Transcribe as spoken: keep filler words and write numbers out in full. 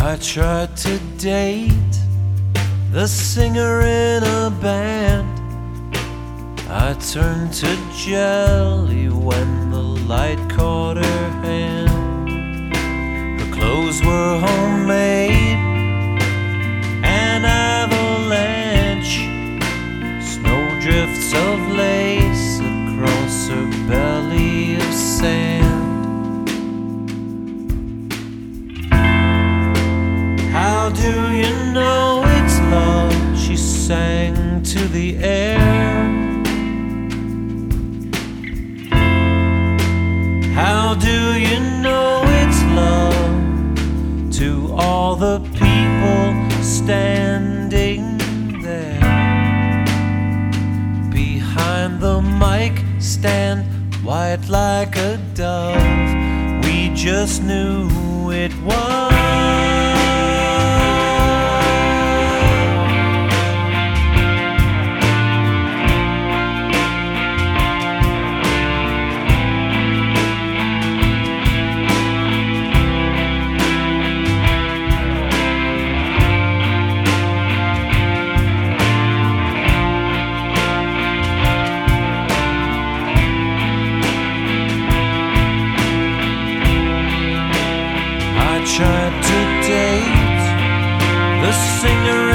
I tried to date the singer in a band. I turned to jelly when the light caught her hand. Her clothes were homemade, an avalanche, snowdrifts of lace across her belly of sand. How do you know it's love? She sang to the air. How do you know it's love? To all the people standing there behind the mic stand, white like a dove, we just knew it was. I tried to date the singer